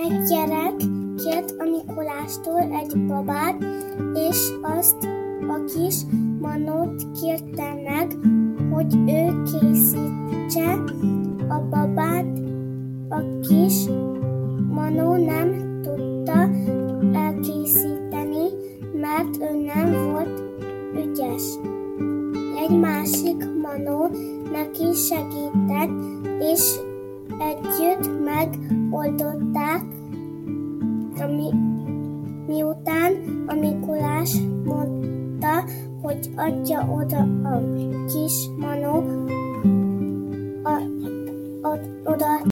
Egy gyerek kért a Mikulástól egy babát, és azt a kis Manót kérte meg, hogy ő készítse a babát. A kis Manó nem tudta elkészíteni, mert ő nem volt ügyes. Egy másik Manó neki segített, és együtt megoldották, miután a Mikulás mondta, hogy adja oda a kis Manó, oda